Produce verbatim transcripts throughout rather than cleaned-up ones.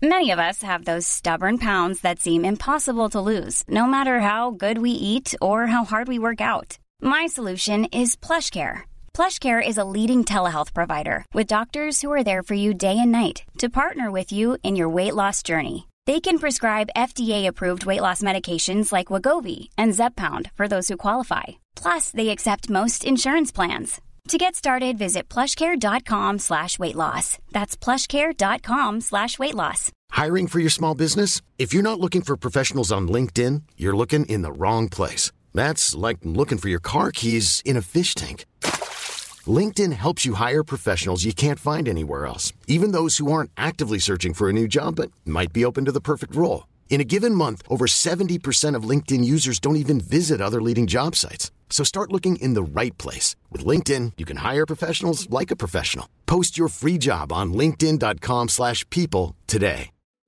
Many of us have those stubborn pounds that seem impossible to lose, no matter how good we eat or how hard we work out. My solution is PlushCare. PlushCare is a leading telehealth provider with doctors who are there for you day and night to partner with you in your weight loss journey. They can prescribe F D A-approved weight loss medications like Wegovy and Zepbound for those who qualify. Plus, they accept most insurance plans. To get started, visit plushcare.com slash weight loss. That's plushcare.com slash weight loss. Hiring for your small business? If you're not looking for professionals on LinkedIn, you're looking in the wrong place. That's like looking for your car keys in a fish tank. LinkedIn helps you hire professionals you can't find anywhere else, even those who aren't actively searching for a new job but might be open to the perfect role. In a given month, over seventy percent of LinkedIn users don't even visit other leading job sites. So start looking in the right place. With LinkedIn, you can hire professionals like a professional. Post your free job on linkedin.com slash people today.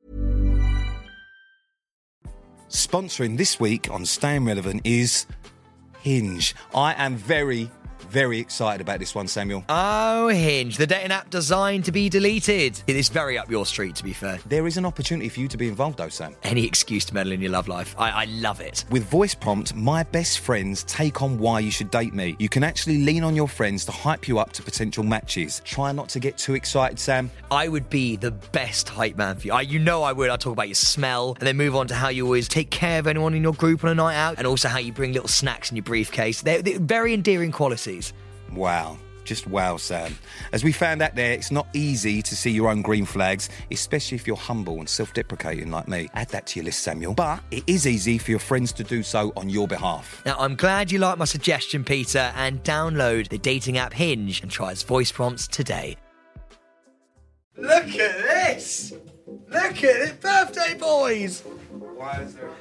Sponsoring this week on Staying Relevant is Hinge. I am very, very excited about this one, Samuel. Oh, Hinge, the dating app designed to be deleted. It is very up your street, to be fair. There is an opportunity for you to be involved, though, Sam. Any excuse to meddle in your love life. I, I love it. With Voice Prompt, my best friends take on why you should date me. You can actually lean on your friends to hype you up to potential matches. Try not to get too excited, Sam. I would be the best hype man for you. I, you know I would. I'd talk about your smell and then move on to how you always take care of anyone in your group on a night out and also how you bring little snacks in your briefcase. They're, they're very endearing qualities. Wow. Just wow, Sam. As we found out there, it's not easy to see your own green flags, especially if you're humble and self-deprecating like me. Add that to your list, Samuel. But it is easy for your friends to do so on your behalf. Now, I'm glad you like my suggestion, Peter, and download the dating app Hinge and try its voice prompts today. Look at this! Look at it, birthday boys! Why is there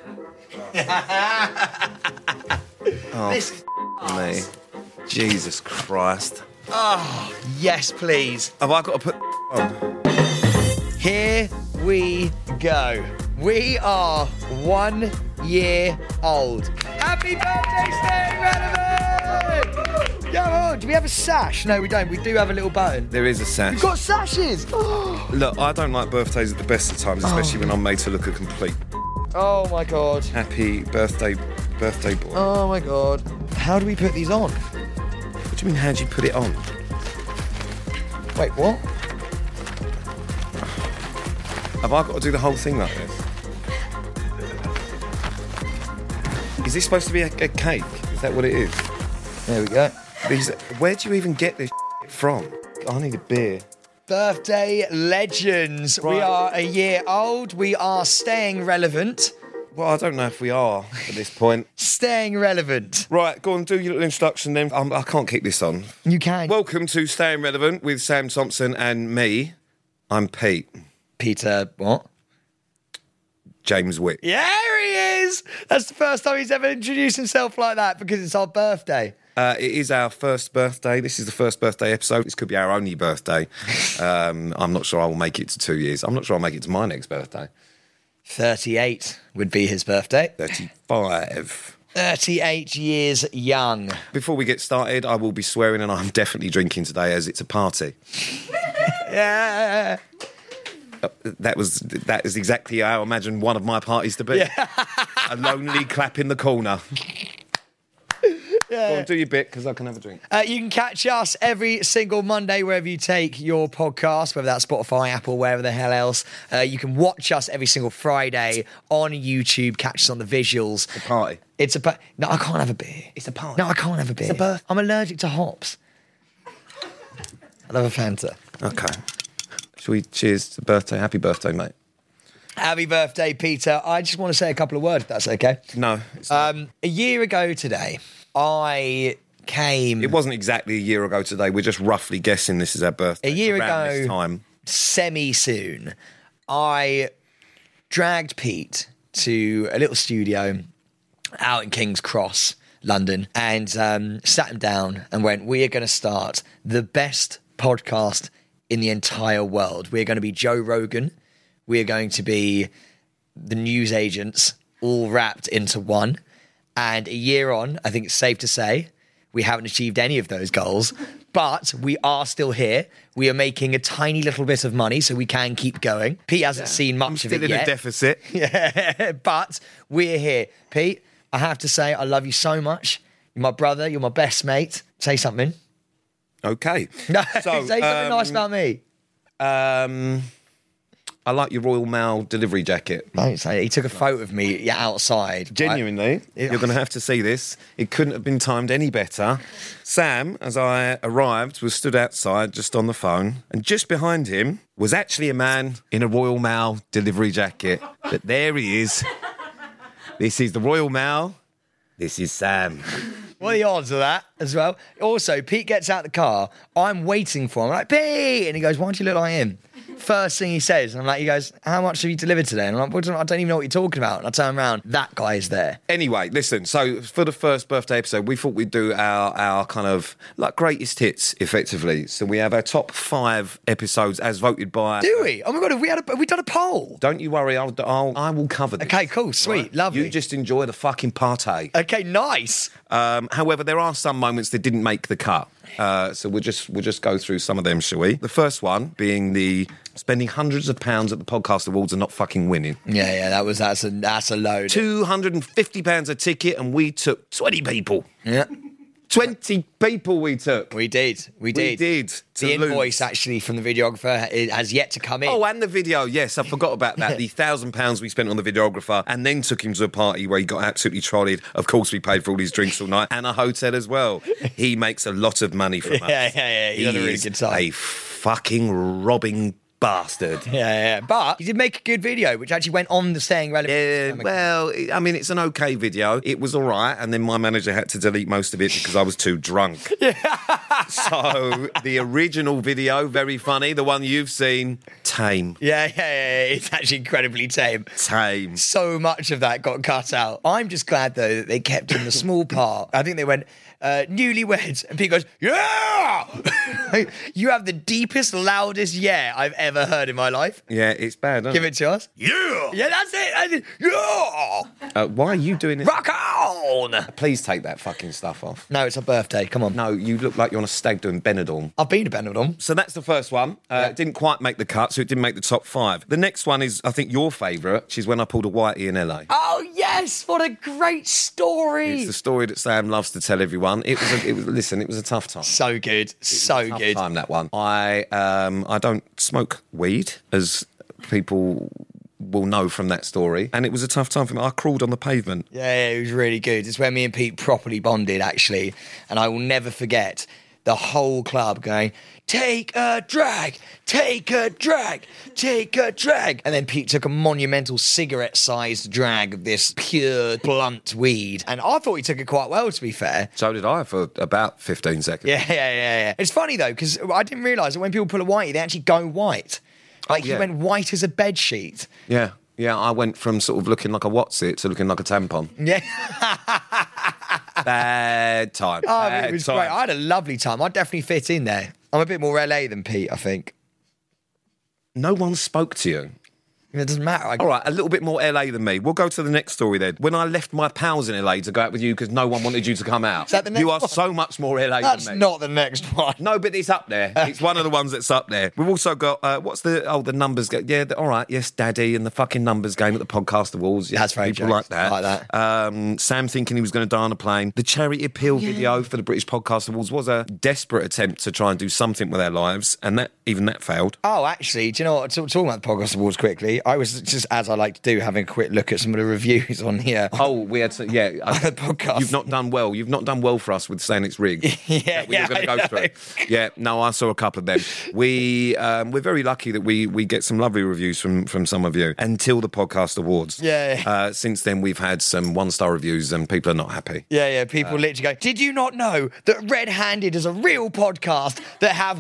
Oh, This me. Jesus Christ. Oh, yes, please. Have I got to put on? Here we go. We are one year old. Happy birthday, Staying Relevant! Come on, do we have a sash? No, we don't. We do have a little button. There is a sash. We've got sashes! Look, I don't like birthdays at the best of times, especially when I'm made to look a complete Oh, my God. happy birthday, birthday boy. Oh, my God. How do we put these on? What do you mean, how do you put it on? Wait, what? Have I got to do the whole thing like this? Is this supposed to be a, a cake? Is that what it is? There we go. These, where do you even get this from? I need a beer. Birthday legends. We Right. are a year old. We are staying relevant. Well, I don't know if we are at this point. Staying relevant. Right, go on, do your little introduction then. Um, I can't keep this on. You can. Welcome to Staying Relevant with Sam Thompson and me. I'm Pete. Peter, what? James Wick. Yeah, he is. That's the first time he's ever introduced himself like that because it's our birthday. Uh, it is our first birthday. This is the first birthday episode. This could be our only birthday. Um, I'm not sure I will make it to two years. I'm not sure I'll make it to my next birthday. thirty-eight would be his birthday. thirty-five. thirty-eight years young. Before we get started, I will be swearing and I'm definitely drinking today as it's a party. Yeah. That was that is exactly how I imagine one of my parties to be. Yeah. A lonely clap in the corner. Yeah. Go on, do your bit, because I can have a drink. Uh, you can catch us every single Monday wherever you take your podcast, whether that's Spotify, Apple, wherever the hell else. Uh, you can watch us every single Friday on YouTube. Catch us on the visuals. A party. It's a pa- no. I can't have a beer. It's a party. No, I can't have a beer. It's a birth- I'm allergic to hops. I love a Fanta. Okay. Shall we cheers to birthday? Happy birthday, mate. Happy birthday, Peter. I just want to say a couple of words, if that's okay. No. It's not. Um, a year ago today, I came... It wasn't exactly a year ago today. We're just roughly guessing this is our birthday. A year around ago, this time. semi-soon, I dragged Pete to a little studio out in King's Cross, London, and um, sat him down and went, we are going to start the best podcast in the entire world. We're going to be Joe Rogan. We're going to be the news agents all wrapped into one. And a year on, I think it's safe to say, we haven't achieved any of those goals. But we are still here. We are making a tiny little bit of money, so we can keep going. Pete hasn't seen much I'm of still it in yet. a deficit. Yeah, but we're here. Pete, I have to say, I love you so much. You're my brother. You're my best mate. Say something. Okay. No, So, say something um, nice about me. Um, I like your Royal Mail delivery jacket. Don't say it. He took a photo of me yeah, outside. right? Genuinely, Yeah. you're going to have to see this. It couldn't have been timed any better. Sam, as I arrived, was stood outside just on the phone, and just behind him was actually a man in a Royal Mail delivery jacket. But there he is. This is the Royal Mail. This is Sam. What are the odds of that as well? Also, Pete gets out the car. I'm waiting for him. I'm like, Pete! And he goes, why don't you look like him? First thing he says, and I'm like, he goes, how much have you delivered today? And I'm like, I don't even know what you're talking about. And I turn around, that guy is there. Anyway, listen, so for the first birthday episode, we thought we'd do our, our kind of like greatest hits, effectively. So we have our top five episodes as voted by... Do we? Oh my God, have we, had a, have we done a poll? Don't you worry, I'll, I'll, I will cover this. Okay, cool, sweet, lovely. You just enjoy the fucking party. Okay, nice. Um, however, there are some moments that didn't make the cut. Uh, so we'll just we'll just go through some of them, shall we? The first one being the spending hundreds of pounds at the podcast awards and not fucking winning. Yeah, yeah, that was that's a that's a load. Two hundred and fifty pounds a ticket, and we took twenty people. Yeah, Twenty people we took. we did, we did, We did. to The lose. invoice actually from the videographer it has yet to come in. Oh, and the video. Yes, I forgot about that. The thousand pounds we spent on the videographer, and then took him to a party where he got absolutely trolleyed. Of course, we paid for all his drinks all night, and a hotel as well. He makes a lot of money from us. Yeah, yeah, yeah. He He had a really is good time. a fucking robbing bastard. Yeah, yeah, but he did make a good video, which actually went on the Staying Relevant. Yeah, well, I mean, it's an okay video. It was all right, and then my manager had to delete most of it because I was too drunk. So the original video, very funny. The one you've seen, tame. Yeah, yeah, yeah, yeah. It's actually incredibly tame. Tame. So much of that got cut out. I'm just glad, though, that they kept in the small part. I think they went, uh, newlyweds. And Pete goes, yeah! You have the deepest, loudest yeah I've ever heard in my life. Yeah, it's bad, isn't Give it to us. Yeah! Yeah, that's it. That's it. Yeah! Uh, why are you doing this? Rock on! Please take that fucking stuff off. No, it's a birthday. Come on. No, you look like you're on a stag doing Benidorm. I've been to Benidorm. So that's the first one. Uh, It didn't quite make the cut, so it didn't make the top five. The next one is, I think, your favourite, which is when I pulled a whitey in L A. Oh, yes. What a great story. It's the story that Sam loves to tell everyone. It was, a, it was listen, it was a tough time. So good. So Tough good. time, that one. I um I don't smoke weed, as people will know from that story, and it was a tough time for me. I crawled on the pavement. Yeah, yeah, it was really good. It's where me and Pete properly bonded, actually. And I will never forget the whole club going, take a drag, take a drag, take a drag. And then Pete took a monumental cigarette-sized drag of this pure, blunt weed. And I thought he took it quite well, to be fair. So did I for about fifteen seconds. Yeah, yeah, yeah, yeah. It's funny, though, because I didn't realise that when people pull a whitey, they actually go white. Like, yeah. he went white as a bedsheet. Yeah. Yeah, I went from sort of looking like a What's-It to looking like a tampon. Yeah. Bad time. Oh, Bad it was time. great. I had a lovely time. I'd definitely fit in there. I'm a bit more L A than Pete, I think. No one spoke to you. It doesn't matter. I All right, a little bit more L A than me. We'll go to the next story then. When I left my pals in L A to go out with you because no one wanted you to come out. Is that the next you are one? so much more L A That's than me. not the next one. No, but it's up there. It's one of the ones that's up there. We've also got, uh, what's the, oh, the numbers game. Yeah, the, all right, yes, Daddy, and the fucking numbers game at the podcast awards. Yes, That's very people jokes. like that. I like that. Um, Sam thinking he was going to die on a plane. The charity appeal video for the British Podcast Awards was a desperate attempt to try and do something with our lives, and that even that failed. Oh, actually, do you know what? Talk- Talking about the podcast awards quickly, I was just, as I like to do, having a quick look at some of the reviews on here. Oh, we had to, yeah. I- The podcast. You've not done well. You've not done well for us with saying it's rigged. Yeah, that we yeah, were going to I go through. know. Yeah, no, I saw a couple of them. We um, we're very lucky that we we get some lovely reviews from from some of you until the podcast awards. Yeah. Uh, since then, we've had some one star reviews, and people are not happy. Yeah, yeah, people literally go, did you not know that Red Handed is a real podcast that have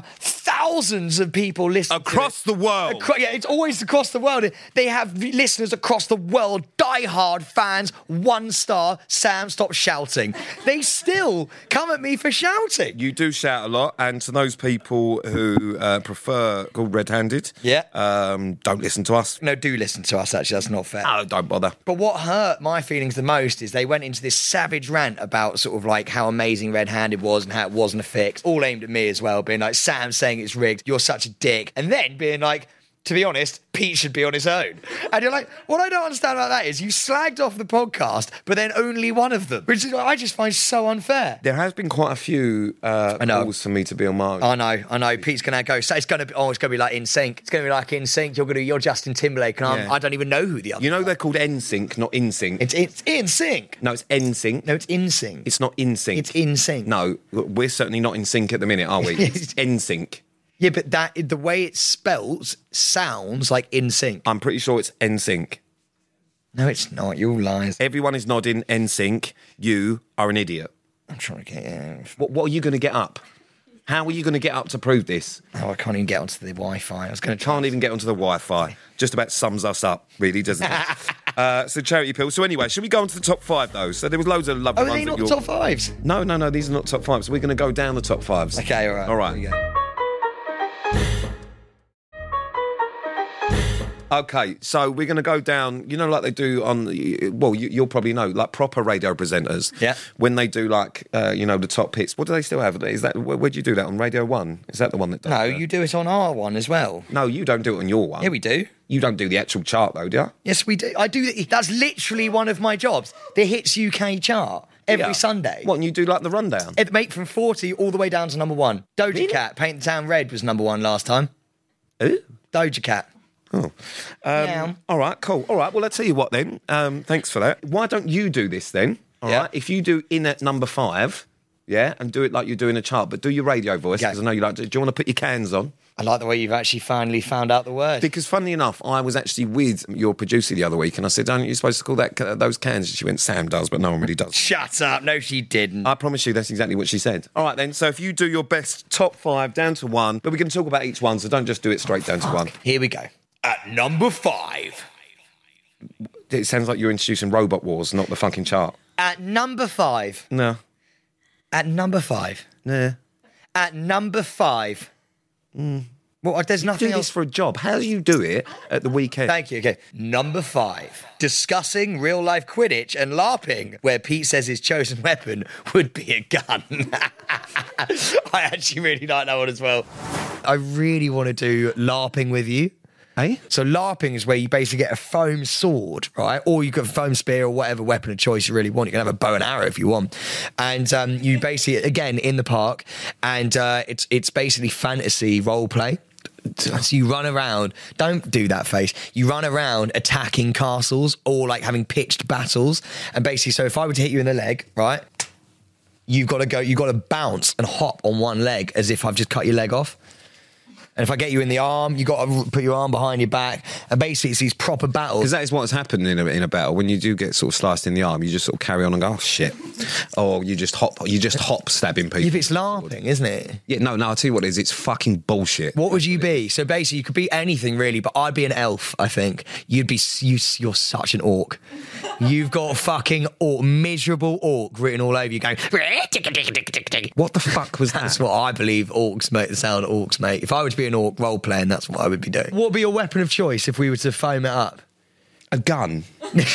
thousands of people listening Across to the world. Acro- yeah, it's always across the world. They have listeners across the world, die-hard fans, one star, Sam, stop shouting. They still come at me for shouting. You do shout a lot, and to those people who uh, prefer called red-handed, Yeah. um, don't listen to us. No, do listen to us, actually, that's not fair. Oh, don't bother. But what hurt my feelings the most is they went into this savage rant about sort of like how amazing Red-Handed was and how it wasn't a fix, all aimed at me as well, being like, Sam saying it's rigged, you're such a dick. And then being like, to be honest, Pete should be on his own. And you're like, what I don't understand about that is you slagged off the podcast, but then only one of them, which is I just find so unfair. There has been quite a few uh, I know. calls for me to be on my own. I know, I know. Pete's gonna go. So it's gonna be. Oh, it's gonna be like In Sync. It's gonna be like In Sync. You're gonna. You're Justin Timberlake, and I'm, Yeah. I don't even know who the other. You know they're called N Sync, not In Sync. It's it's In Sync. No, it's N Sync. No, it's In Sync. It's not In Sync. It's In Sync. No, we're certainly not in sync at the minute, are we? It's N Sync. Yeah, but that the way it's spelt sounds like In Sync. I'm pretty sure it's N Sync. No, it's not. You're all lies. Everyone is nodding N Sync. You are an idiot. I'm trying to get. Yeah. What, what are you going to get up? How are you going to get up to prove this? Oh, I can't even get onto the Wi-Fi. I was going to try. Can't even get onto the Wi-Fi. Just about sums us up, really, doesn't it? uh, so charity pill. So anyway, should we go on to the top five though? So there was loads of lovely Oh, are ones. they that not you're- top fives? No, no, no. These are not top fives. So we're going to go down the top fives. Okay, all right. All right. Here we go. Okay, so we're going to go down, you know, like they do on, the- well, you, you'll probably know, like proper radio presenters. Yeah. When they do, like, uh, you know, the top hits. What do they still have? Is that, where, where'd you do that? On Radio one? Is that the one that does No, that? you do it on our one as well. No, you don't do it on your one. Yeah, we do. You don't do the actual chart, though, do you? Yes, we do. I do. That's literally one of my jobs. The Hits U K chart every Yeah. Sunday. What, and you do, like, the rundown? It make from forty all the way down to number one. Doja Cat, Paint the Town Red was number one last time. Who? Doja Cat. Oh. Um, Yeah. All right, cool. All right, well, I'll tell you what then. Um, thanks for that. Why don't you do this then? All Yeah. right. If you do in at number five, yeah, and do it like you're doing a chart, but do your radio voice, Okay. because I know you like to. Do you want to put your cans on? I like the way you've actually finally found out the word. Because funnily enough, I was actually with your producer the other week, and I said, "Aren't you supposed to call that uh, those cans?" And she went, "Sam does, but no one really does." Shut up. No, she didn't. I promise you, that's exactly what she said. All right, then. So if you do your best top five down to one, but we can talk about each one, so don't just do it straight down to one. Here we go. At number five. It sounds like you're introducing Robot Wars, not the fucking chart. At number five. No. At number five. Nah. At number five. Well, there's Do nothing this else. for a job. How do you do it at the weekend? Thank you. Okay. Number five. Discussing real life Quidditch and LARPing, where Pete says his chosen weapon would be a gun. I actually really like that one as well. I really want to do LARPing with you. Eh? So LARPing is where you basically get a foam sword, right? Or you can foam spear or whatever weapon of choice you really want. You can have a bow and arrow if you want. And um, you basically, again, in the park, and uh, it's it's basically fantasy role play. So you run around, don't do that face, you run around attacking castles or like having pitched battles. And basically, so if I were to hit you in the leg, right, you've got to go, you've got to bounce and hop on one leg as if I've just cut your leg off. And if I get you in the arm, you got to put your arm behind your back. And basically, it's these proper battles. Because that is what's happened in a, in a battle. When you do get sort of sliced in the arm, you just sort of carry on and go, oh, shit. Or you just hop, you just hop stabbing people. If it's LARPing, isn't it? Yeah, no, no, I'll tell you what it is. It's fucking bullshit. What would you be? So basically, you could be anything really, but I'd be an elf, I think. You'd be, you, you're such an orc. You've got fucking orc, miserable orc written all over you going, What the fuck was that? that's what I believe orcs make the sound of orcs make. If I were to be an orc role playing, that's what I would be doing. What would be your weapon of choice if we were to foam it up? A gun.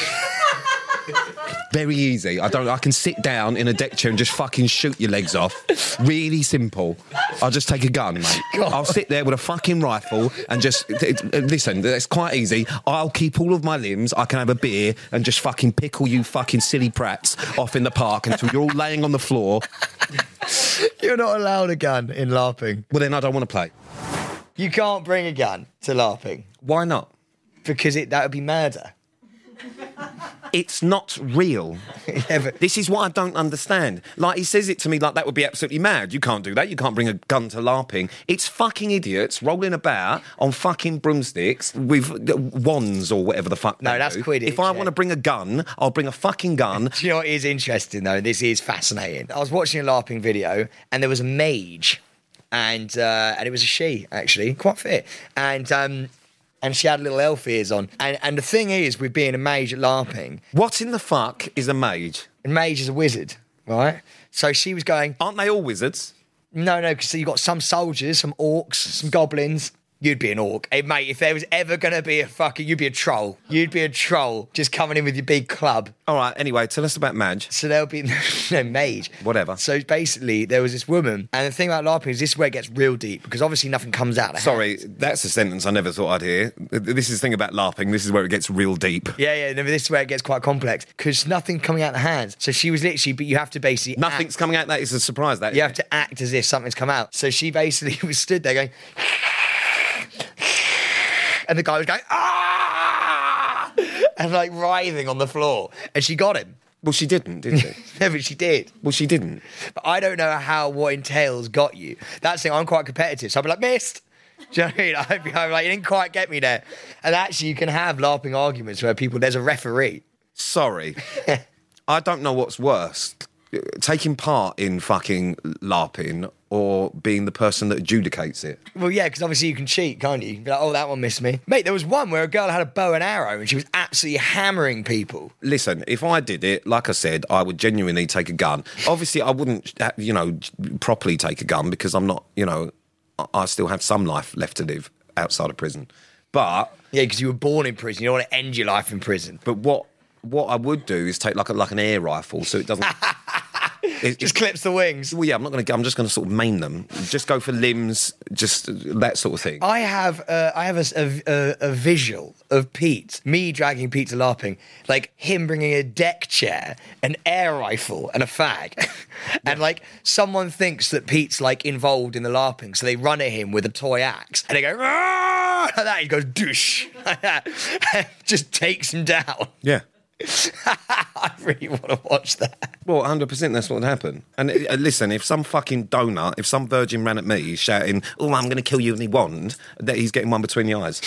Very easy. I don't. I can sit down in a deck chair and just fucking shoot your legs off. Really simple. I'll just take a gun, mate. God. I'll sit there with a fucking rifle and just listen. That's quite easy. I'll keep all of my limbs. I can have a beer and just fucking pickle you fucking silly prats off in the park until you're all laying on the floor. You're not allowed a gun in LARPing. Well, then I don't want to play. You can't bring a gun to LARPing Why not? because it that would be murder. It's not real. Yeah, but This is what I don't understand. Like, he says it to me like that would be absolutely mad. You can't do that. You can't bring a gun to LARPing. It's fucking idiots rolling about on fucking broomsticks with wands or whatever the fuck No, they that's do. Quidditch, If I yeah. want to bring a gun, I'll bring a fucking gun. do you know what is interesting though? This is fascinating. I was watching a LARPing video and there was a mage and uh, and it was a she, actually, quite fit. And um, and she had little elf ears on. And and the thing is, with being a mage at LARPing, What in the fuck is a mage? a mage is a wizard, right? So she was going, Aren't they all wizards? no, no, because you've got some soldiers, some orcs, some goblins. You'd be an orc. Hey, mate, if there was ever going to be a fucking... You'd be a troll. You'd be a troll just coming in with your big club. All right, anyway, tell us about Madge. So there'll be... No, mage. Whatever. So basically, there was this woman, and the thing about LARPing is this is where it gets real deep, because obviously nothing comes out of the Sorry, hands. that's a sentence I never thought I'd hear. This is the thing about LARPing. This is where it gets real deep. Yeah, yeah, no, but this is where it gets quite complex, because nothing coming out of the hands. So she was literally... But you have to basically... Nothing's act, coming out. That is a surprise, that You isn't have to act as if something's come out. So she basically was stood there going... And the guy was going, ah! And like writhing on the floor. And she got him. Well, she didn't, did she? No, but she did. Well, she didn't. But I don't know how what entails got you. That's the thing, I'm quite competitive. So I'll be like, missed. Do you know what I mean? I'd be I'm like, you didn't quite get me there. And actually, you can have LARPing arguments where people, there's a referee. Sorry. I don't know what's worse. Taking part in fucking LARPing or being the person that adjudicates it. Well, yeah, because obviously you can cheat, can't you? Be like, oh, that one missed me. Mate, there was one where a girl had a bow and arrow and she was absolutely hammering people. Listen, if I did it, like I said, I would genuinely take a gun. Obviously, I wouldn't, you know, properly take a gun because I'm not, you know, I still have some life left to live outside of prison. But... Yeah, because you were born in prison. You don't want to end your life in prison. But what what I would do is take like a, like an air rifle so it doesn't... It just clips the wings. Well, yeah, I'm not going to. I'm just going to sort of maim them. Just go for limbs, just that sort of thing. I have, uh, I have a, a, a visual of Pete, me dragging Pete to LARPing, like him bringing a deck chair, an air rifle, and a fag, and like someone thinks that Pete's like involved in the LARPing, so they run at him with a toy axe, and they go "Rah!" like that. He goes douche, like that, and just takes him down. Yeah. I really want to watch that. Well, one hundred percent that's what would happen. And uh, listen, if some fucking donut, if some virgin ran at me shouting, oh, I'm going to kill you with my wand, that he's getting one between the eyes.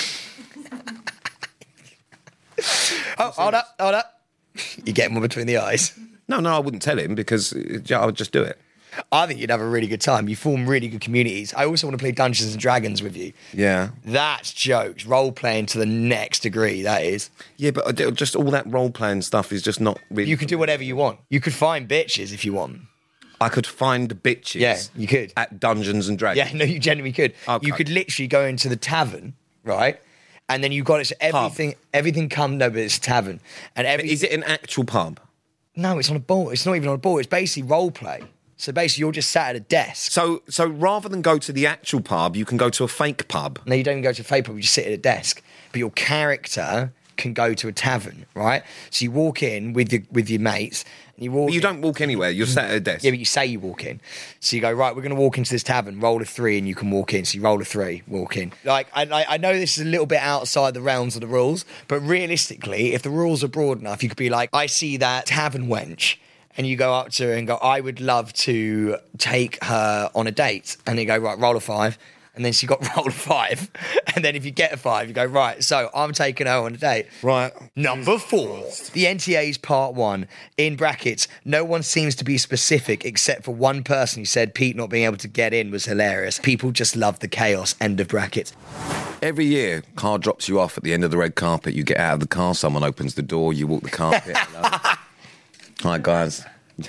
Oh, hold up, hold up. You get one between the eyes. No, no, I wouldn't tell him because uh, I would just do it. I think you'd have a really good time. You form really good communities. I also want to play Dungeons and Dragons with you. Yeah. That's jokes. Role playing to the next degree, that is. Yeah, but just all that role-playing stuff is just not really... You could do whatever you want. You could find bitches if you want. I could find bitches. Yeah, you could. At Dungeons and Dragons. Yeah, no, you genuinely could. Okay. You could literally go into the tavern, right? And then you got it. So everything, everything come. No, but it's a tavern. And every, Is it an actual pub? No, it's on a board. It's not even on a board. It's basically role play. So basically, you're just sat at a desk. So, so rather than go to the actual pub, you can go to a fake pub. No, you don't even go to a fake pub. You just sit at a desk. But your character can go to a tavern, right? So you walk in with your with your mates. And you walk. But you in. don't walk anywhere. You're sat at a desk. Yeah, but you say you walk in. So you go, right, we're going to walk into this tavern, roll a three and you can walk in. So you roll a three, walk in. Like, I, I know this is a little bit outside the realms of the rules, but realistically, if the rules are broad enough, you could be like, I see that tavern wench. And you go up to her and go, I would love to take her on a date. And you go, right, roll a five. And then she got roll a five. And then if you get a five, you go, right, so I'm taking her on a date. Right. Number four, the N T A's part one. In brackets, no one seems to be specific except for one person who said Pete not being able to get in was hilarious. People just love the chaos, end of brackets. Every year, car drops you off at the end of the red carpet. You get out of the car, someone opens the door, you walk the carpet. Hi, guys.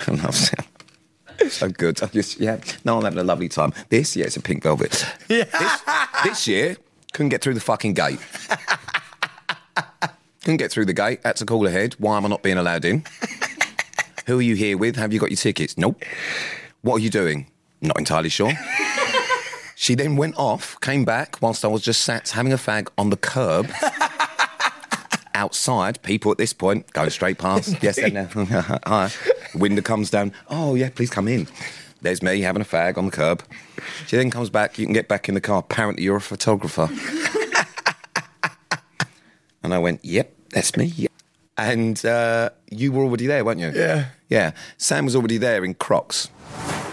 So good. I just, yeah. No, I'm having a lovely time. This, yeah, it's a pink velvet. Yeah. This, this year, couldn't get through the fucking gate. Couldn't get through the gate. Had to call ahead. Why am I not being allowed in? Who are you here with? Have you got your tickets? Nope. What are you doing? Not entirely sure. She then went off, came back whilst I was just sat having a fag on the curb. Outside, people at this point going straight past. Yes, no. Hi. Window comes down. Oh, yeah, please come in. There's me having a fag on the curb. She then comes back. You can get back in the car. Apparently, you're a photographer. And I went, yep, that's me. Yep. And uh, you were already there, weren't you? Yeah. Yeah. Sam was already there in Crocs.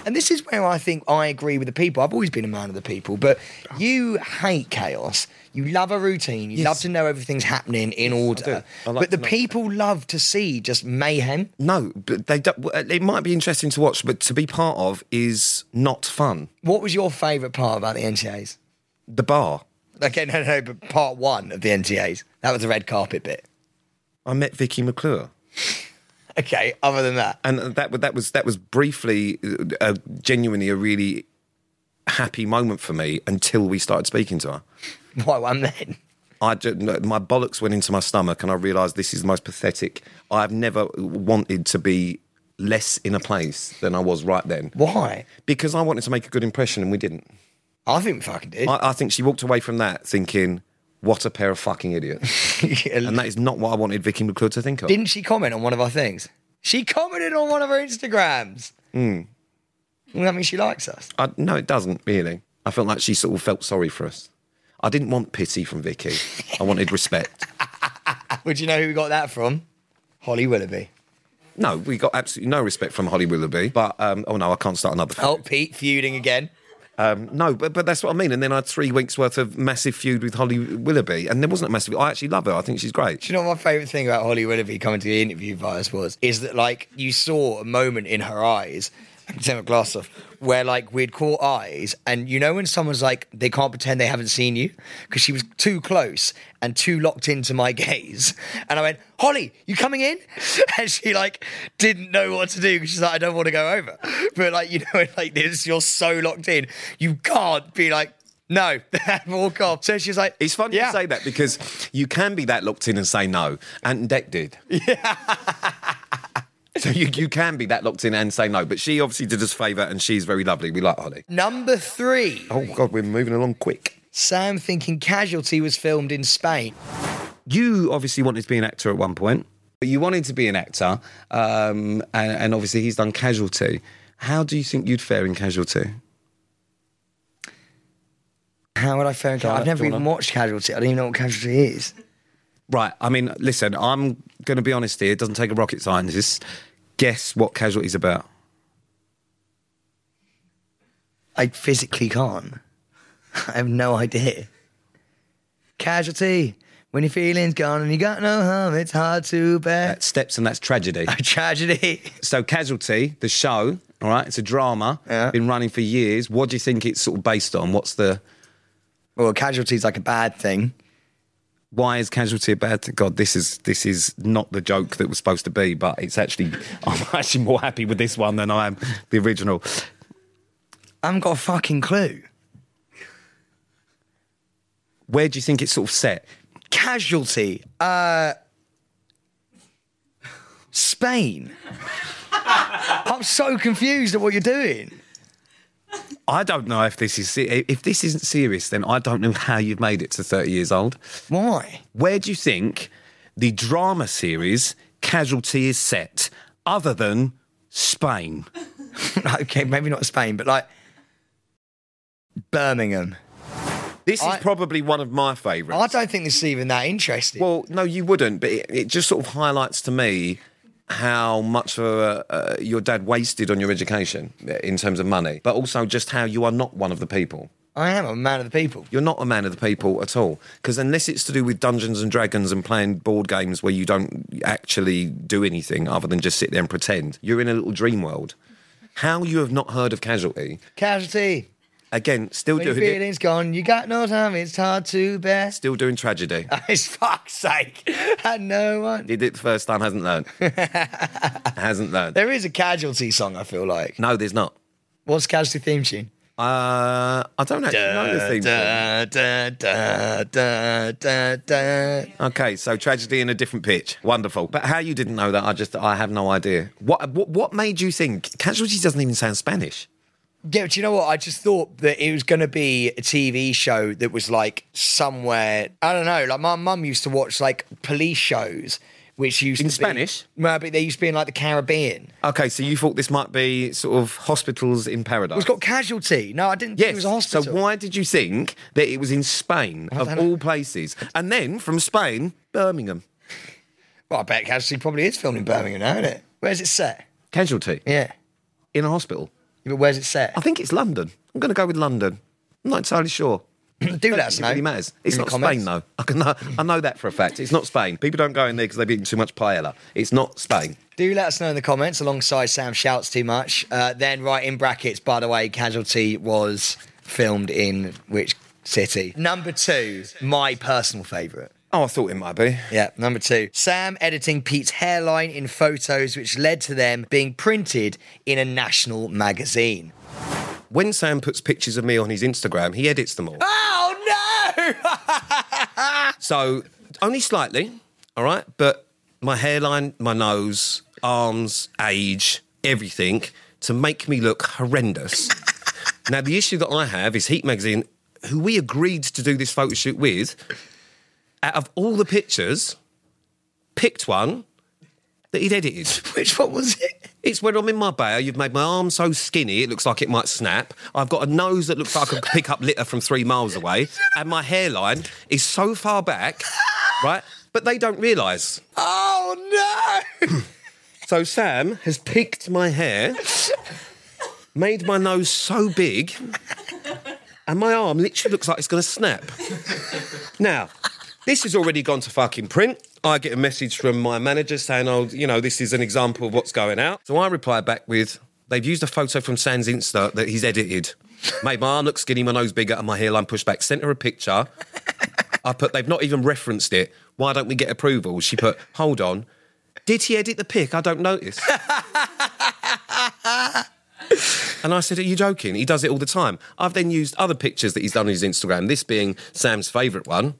And this is where I think I agree with the people. I've always been a man of the people, but you hate chaos. You love a routine. You Yes. love to know everything's happening in order. I like but the to know- people love to see just mayhem. No, but they don't, it might be interesting to watch, but to be part of is not fun. What was your favourite part about the N T As? The bar. Okay, no, no, but part one of the N T As. That was the red carpet bit. I met Vicky McClure. Okay, other than that. And that that was that was briefly, uh, genuinely a really happy moment for me until we started speaking to her. Why one then? I just, my bollocks went into my stomach, and I realised this is the most pathetic. I've never wanted to be less in a place than I was right then, Why? because I wanted to make a good impression, and we didn't. I think we fucking did. I, I think she walked away from that thinking, "What a pair of fucking idiots," and that is not what I wanted Vicky McClure to think of. Didn't she comment on one of our things? She commented on one of her Instagrams. Mm. Well, that means she likes us. I, no, it doesn't really. I felt like she sort of felt sorry for us. I didn't want pity from Vicky. I wanted respect. Would you know who we got that from? Holly Willoughby. No, we got absolutely no respect from Holly Willoughby. But, um, oh no, I can't start another feud. Oh, Pete feuding again. Um, no, but, but that's what I mean. And then I had three weeks' worth of massive feud with Holly Willoughby. And there wasn't a massive... I actually love her. I think she's great. Do you know what my favourite thing about Holly Willoughby coming to the interview via us was? Is that, like, you saw a moment in her eyes, I can take my glass off, where, like, we'd caught eyes, and you know when someone's like, they can't pretend they haven't seen you? Because she was too close and too locked into my gaze. And I went, Holly, you coming in? And she, like, didn't know what to do because she's like, I don't want to go over. But, like, you know, like this, you're so locked in, you can't be like, no, walk off. So she's like, It's funny yeah. you say that because you can be that locked in and say no. Ant and Dec did. Yeah. So you, you can be that locked in and say no. But she obviously did us a favour and she's very lovely. We like Holly. Number three. Oh, God, we're moving along quick. Sam thinking Casualty was filmed in Spain. You obviously wanted to be an actor at one point. But you wanted to be an actor, um, and, and obviously he's done Casualty. How do you think you'd fare in Casualty? How would I fare in Casualty? I've never do you even wanna- watched Casualty. I don't even know what Casualty is. Right, I mean, listen, I'm going to be honest here. It doesn't take a rocket scientist. Guess what Casualty's about. I physically can't. I have no idea. Casualty. When your feeling's gone and you got no home, it's hard to bear. That's Steps and that's Tragedy. A tragedy. So Casualty, the show, all right, it's a drama, Yeah. been running for years. What do you think it's sort of based on? What's the... Well, Casualty's like a bad thing. Why is Casualty a bad thing? God, this is this is not the joke that was supposed to be, but it's actually... I'm actually more happy with this one than I am the original. I haven't got a fucking clue. Where do you think it's sort of set? Casualty. Uh, Spain. I'm so confused at what you're doing. I don't know if this is se- if this isn't serious, then I don't know how you've made it to thirty years old. Why? Where do you think the drama series Casualty is set, other than Spain? Okay, maybe not Spain, but like Birmingham. This is I- probably one of my I favourites. don't think this is even that interesting. Well, no, you wouldn't, but it, it just sort of highlights to me how much of a, uh, your dad wasted on your education in terms of money, but also just how you are not one of the people. I am a man of the people. You're not a man of the people at all. Because unless it's to do with Dungeons and Dragons and playing board games where you don't actually do anything other than just sit there and pretend, you're in a little dream world. How you have not heard of Casualty, Casualty. again, still When your doing it, feeling's gone, you got no time, it's hard to bear. still doing Tragedy. It's fuck's sake. And no one. Did it the first time, hasn't learned. hasn't learned. There is a Casualty song, I feel like. No, there's not. What's Casualty theme tune? Uh, I don't actually know the theme song. Da, da, da, da, da. Okay, so Tragedy in a different pitch. Wonderful. But how you didn't know that, I just, I have no idea. What, what, what made you think? Casualty doesn't even sound Spanish. Yeah, but you know what? I just thought that it was going to be a T V show that was like somewhere, I don't know, like my mum used to watch like police shows, which used In to Spanish? be... No, but they used to be in like the Caribbean. Okay, so you thought this might be sort of hospitals in paradise. It's got Casualty. No, I didn't think Yes. it was a hospital. So why did you think that it was in Spain, of don't know. all places? And then from Spain, Birmingham. Well, I bet Casualty probably is filmed in Birmingham now, isn't it? Where's it set? Casualty. Yeah. In a hospital. But where's it set? I think it's London. I'm going to go with London. I'm not entirely sure. Do let us It know. really matters. It's In the not comments. Spain, though. I, can know, I know that for a fact. It's not Spain. People don't go in there because they've eaten too much paella. It's not Spain. Do let us know in the comments alongside Sam Shouts Too Much. Uh, then, right in brackets, by the way, Casualty was filmed in which city? Number two, my personal favourite. Oh, I thought it might be. Yeah, number two. Sam editing Pete's hairline in photos, which led to them being printed in a national magazine. When Sam puts pictures of me on his Instagram, he edits them all. Oh, no! So, only slightly, all right? But my hairline, my nose, arms, age, everything, to make me look horrendous. Now, the issue that I have is Heat Magazine, who we agreed to do this photo shoot with, out of all the pictures, picked one that he'd edited. Which one was it? It's when I'm in my bayer, you've made my arm so skinny it looks like it might snap. I've got a nose that looks like I could pick up litter from three miles away. And my hairline is so far back, right? But they don't realise. Oh, no! So Sam has picked my hair, made my nose so big, and my arm literally looks like it's going to snap. Now, this has already gone to fucking print. I get a message from my manager saying, oh, you know, this is an example of what's going out. So I reply back with, they've used a photo from Sam's Insta that he's edited. Made my arm look skinny, my nose bigger, and my hairline pushed back. Sent her a picture. I put, they've not even referenced it. Why don't we get approval? She put, hold on. Did he edit the pic? I don't notice. And I said, are you joking? He does it all the time. I've then used other pictures that he's done on his Instagram, this being Sam's favourite one.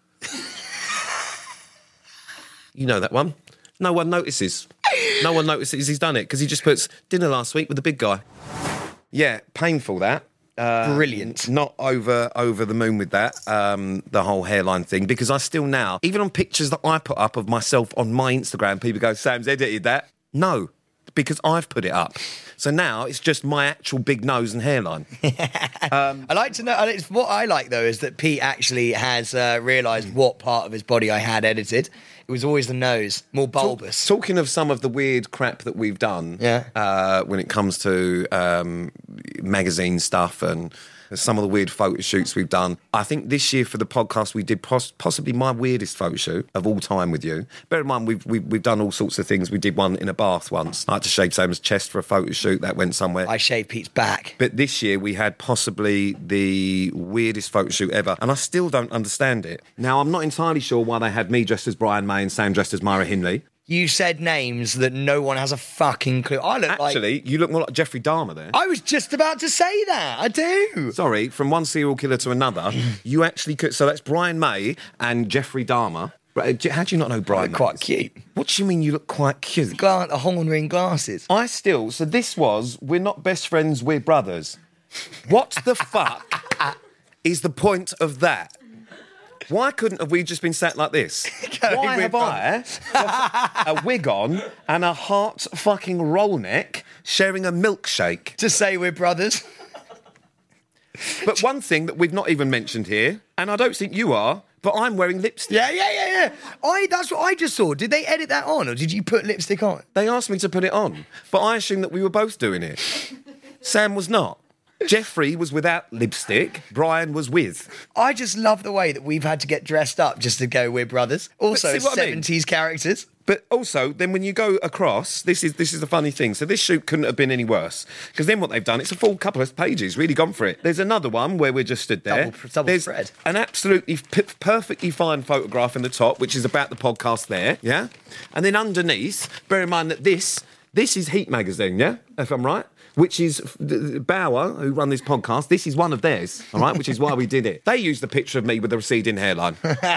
You know that one. No one notices. No one notices he's done it because he just puts dinner last week with the big guy. Yeah, painful that. Uh, Brilliant. Not over over the moon with that, um, the whole hairline thing, because I still now, even on pictures that I put up of myself on my Instagram, people go, Sam's edited that. No, because I've put it up. So now it's just my actual big nose and hairline. I like to know, and it's, what I like though is that Pete actually has uh, realised what part of his body I had edited. It was always the nose, more bulbous. Talk, talking of some of the weird crap that we've done, Yeah. uh, when it comes to um, magazine stuff and some of the weird photo shoots we've done, I think this year for the podcast we did pos- possibly my weirdest photo shoot of all time with you. Bear in mind, we've, we've, we've done all sorts of things. We did one in a bath once. I had to shave Sam's chest for a photo shoot. That went somewhere. I shaved Pete's back. But this year we had possibly the weirdest photo shoot ever, and I still don't understand it. Now, I'm not entirely sure why they had me dressed as Brian May and Sam dressed as Myra Hindley. You said names that no one has a fucking clue. I look like... Actually, you look more like Jeffrey Dahmer there. I was just about to say that. I do. Sorry, from one serial killer to another, you actually could... So that's Brian May and Jeffrey Dahmer. Right, How do you not know Brian May? Quite cute. What do you mean you look quite cute? Gla- a horn ring glasses. I still... So this was, we're not best friends, we're brothers. What the fuck is the point of that? Why couldn't have we just been sat like this? Why we're have I got a wig on and a heart fucking roll neck sharing a milkshake? To say we're brothers. But one thing that we've not even mentioned here, and I don't think you are, but I'm wearing lipstick. Yeah, yeah, yeah, yeah. I, that's what I just saw. Did they edit that on or did you put lipstick on? They asked me to put it on, but I assumed that we were both doing it. Sam was not. Jeffrey was without lipstick. Brian was with. I just love the way that we've had to get dressed up just to go we're brothers. Also, see what I mean? seventies characters. But also, then when you go across, this is this is the funny thing. So this shoot couldn't have been any worse. Because then what they've done, it's a full couple of pages, really gone for it. There's another one where we're just stood there. Double- double There's spread. an absolutely p- perfectly fine photograph in the top, which is about the podcast there, yeah? And then underneath, bear in mind that this, this is Heat Magazine, yeah? If I'm right? Which is Bauer, who run this podcast, this is one of theirs, all right, which is why we did it. They used the picture of me with the receding hairline.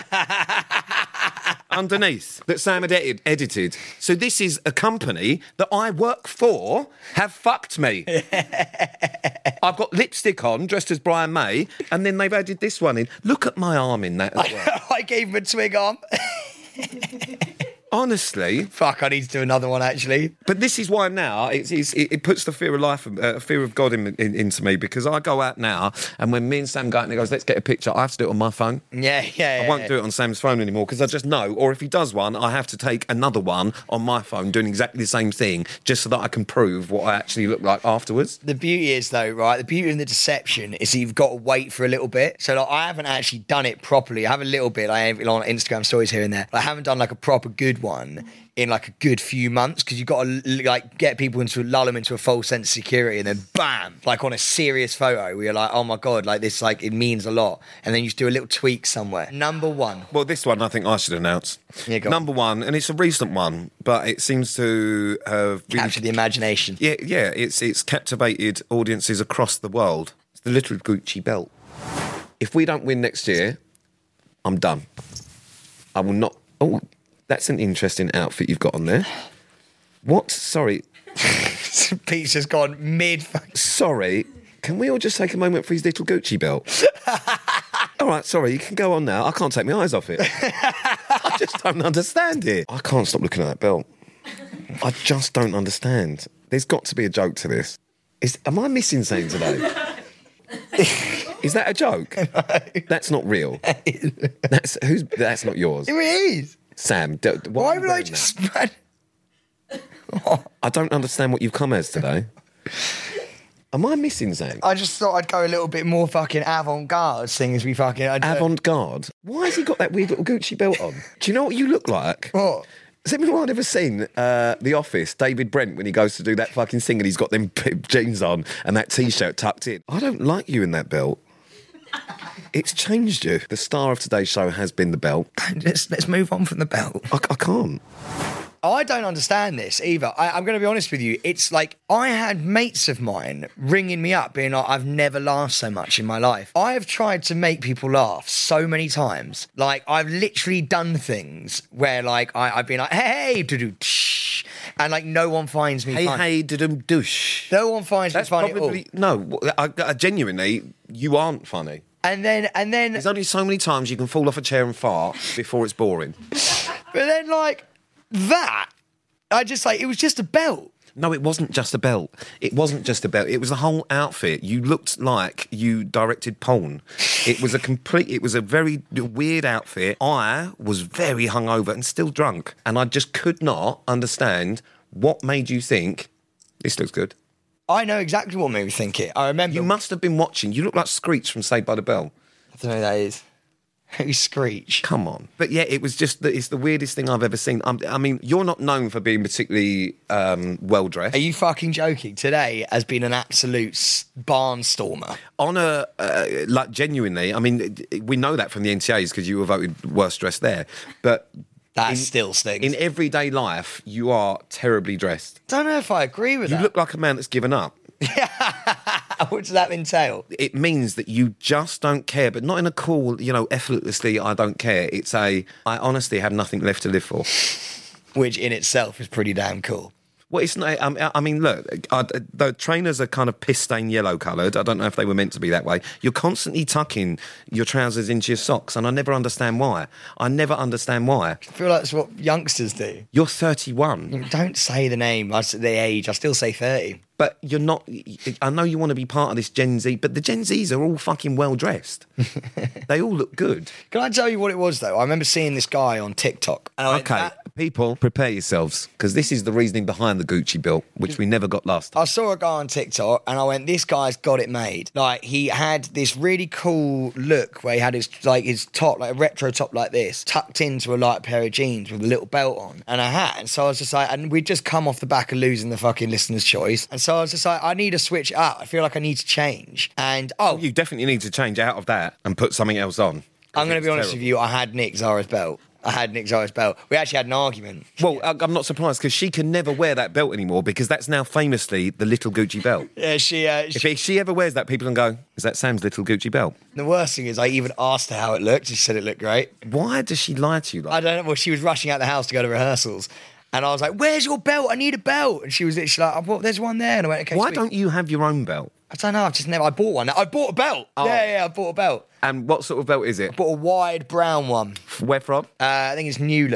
Underneath, that Sam had edit- edited. So this is a company that I work for have fucked me. I've got lipstick on, dressed as Brian May, and then they've added this one in. Look at my arm in that as well. I gave him a twig arm. Honestly. Fuck, I need to do another one, actually. But this is why now it's, it's, it it puts the fear of life, uh, fear of God in, in, into me, because I go out now and when me and Sam go out and he goes, let's get a picture, I have to do it on my phone. Yeah, yeah, I won't do it on Sam's phone anymore because I just know, or if he does one, I have to take another one on my phone doing exactly the same thing just so that I can prove what I actually look like afterwards. The beauty is, though, right, the beauty and the deception is that you've got to wait for a little bit. So like, I haven't actually done it properly. I have a little bit. I have it on Instagram stories here and there. But I haven't done like a proper good one in like a good few months because you've got to like get people into lull them into a false sense of security and then bam, like on a serious photo where you're like, oh my God, like this, like it means a lot. And then you just do a little tweak somewhere. Number one. Well, this one I think I should announce. Yeah, go on. Number one, and it's a recent one, but it seems to have really Capture the imagination. Yeah, yeah, it's it's captivated audiences across the world. It's the little Gucci belt. If we don't win next year, I'm done. I will not. Oh, that's an interesting outfit you've got on there. What? Sorry. Pete's just gone mid. Sorry. Can we all just take a moment for his little Gucci belt? All right, sorry, you can go on now. I can't take my eyes off it. I just don't understand it. I can't stop looking at that belt. I just don't understand. There's got to be a joke to this. Is, am I missing something today? Is that a joke? No. That's not real. That's who's. That's not yours. It is. Sam, d- why, Why are you would I wearing just... that? I don't understand what you've come as today. Am I missing something? I just thought I'd go a little bit more fucking avant-garde, seeing as we fucking... I don't- Avant-garde? Why has he got that weird little Gucci belt on? Do you know what you look like? What? Has anyone ever seen uh, The Office, David Brent, when he goes to do that fucking thing and he's got them p- jeans on and that T-shirt tucked in? I don't like you in that belt. It's changed you. The star of today's show has been the belt. Let's, let's move on from the belt. I, I can't. I don't understand this either. I, I'm going to be honest with you. It's like I had mates of mine ringing me up being like, I've never laughed so much in my life. I have tried to make people laugh so many times. Like I've literally done things where like I, I've been like, hey, hey, do-do, tsh, and like no one finds me Hey, funny. hey, dum douche. No one finds That's me funny probably... at all. No, I, I, genuinely, you aren't funny. And then, and then, There's only so many times you can fall off a chair and fart before it's boring. but then like that, I just like, it was just a belt. No, it wasn't just a belt. It wasn't just a belt. It was the whole outfit. You looked like you directed porn. It was a complete, it was a very weird outfit. I was very hungover and still drunk. And I just could not understand what made you think, this looks good. I know exactly what made me think it. I remember. You must have been watching. You look like Screech from Saved by the Bell. I don't know who that is. Who's Screech? Come on. But yeah, it was just, the, it's the weirdest thing I've ever seen. Um, I mean, you're not known for being particularly um, well-dressed. Are you fucking joking? Today has been an absolute s- barnstormer. On a, uh, like, genuinely, I mean, we know that from the N T As because you were voted worst dressed there. But That in, still stings. in everyday life, you are terribly dressed. don't know if I agree with You that. look like a man that's given up. What does that entail? It means that you just don't care, but not in a cool, you know, effortlessly, I don't care. It's a, I honestly have nothing left to live for. Which in itself is pretty damn cool. Well, it's not. Um, I mean, look, uh, the trainers are kind of piss stain yellow coloured. I don't know if they were meant to be that way. You're constantly tucking your trousers into your socks, and I never understand why. I never understand why. I feel like that's what youngsters do. You're thirty-one, Don't say the name. I say the age. I still say thirty. but you're not. I know you want to be part of this Gen Z, but the Gen Zs are all fucking well dressed. They all look good. Can I tell you what it was, though? I remember seeing this guy on TikTok. And I went, Okay, "That-" people, prepare yourselves because this is the reasoning behind the Gucci belt, which we never got last time. I saw a guy on TikTok and I went, this guy's got it made. Like, he had this really cool look where he had his, like, his top, like a retro top like this, tucked into a light pair of jeans with a little belt on and a hat. And so I was just like, and we'd just come off the back of losing the fucking listener's choice. And so I was just like, I need to switch it up. I feel like I need to change. And, oh, You definitely need to change out of that and put something else on. I'm going to be honest with you, I had Nick Zara's belt. I had Nick Zara's belt. We actually had an argument. Well, I- I'm not surprised because she can never wear that belt anymore because that's now famously the little Gucci belt. Yeah, she, uh, If she she ever wears that, people can go, is that Sam's little Gucci belt? the worst thing is I even asked her how it looked. She said it looked great. Why does she lie to you like I don't know. Well, she was rushing out the house to go to rehearsals. And I was like, where's your belt? I need a belt. And she was literally like, well, there's one there. And I went, okay. Why sweet. don't you have your own belt? I don't know. I've just never, I bought one. I bought a belt. Oh. Yeah, yeah, I bought a belt. And what sort of belt is it? Bought a wide brown one. Where from? Uh, I think it's New Look.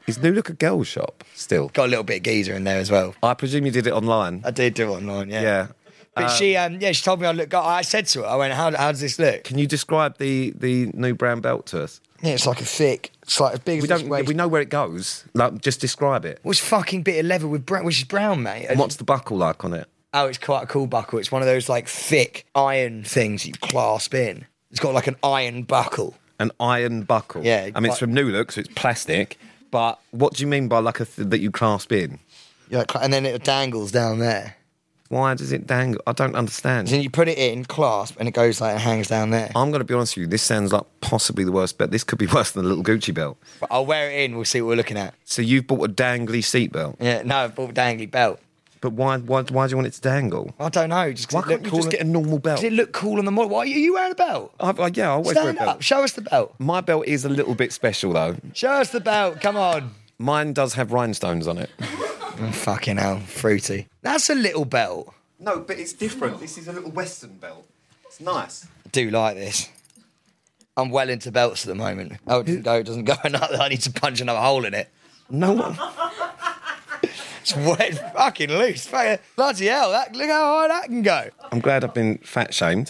Is New Look a girl's shop still? Got a little bit of geezer in there as well. I presume you did it online. I did do it online, yeah. Yeah. But she, um, yeah, she told me I look. I said to her, I went, "How, how does this look?" Can you describe the, the new brown belt to us? Yeah, it's like a thick. It's like as big We as don't. this waist. We know where it goes. Like, just describe it. What's fucking bit of leather with brown, which is brown, mate. And what's the buckle like on it? Oh, it's quite a cool buckle. It's one of those like thick iron things you clasp in. It's got like an iron buckle. An iron buckle. Yeah, I mean, it's quite- from New Look, so it's plastic. But what do you mean by like a th- that you clasp in? Yeah, and then it dangles down there. Why does it dangle? I don't understand. Then you put it in, clasp, and it goes like it hangs down there. I'm going to be honest with you. This sounds like possibly the worst belt. This could be worse than the little Gucci belt. But I'll wear it in. We'll see what we're looking at. So you've bought a dangly seatbelt. Yeah, no, I bought a dangly belt. But why, why, why do you want it to dangle? I don't know. Just 'cause Why it can't looked you cool just on- get a normal belt? Does it look cool on the model? Why are you, are you wearing a belt? I, I, yeah, I always wear a Stand belt. up. Show us the belt. My belt is a little bit special though. Show us the belt. Come on. Mine does have rhinestones on it. Oh, fucking hell, fruity. That's a little belt. No, but it's different. This is a little Western belt. It's nice. I do like this. I'm well into belts at the moment. Oh, it doesn't go, it doesn't go another. I need to punch another hole in it. No one. It's wet, fucking loose. Fucking, bloody hell, that, look how high that can go. I'm glad I've been fat shamed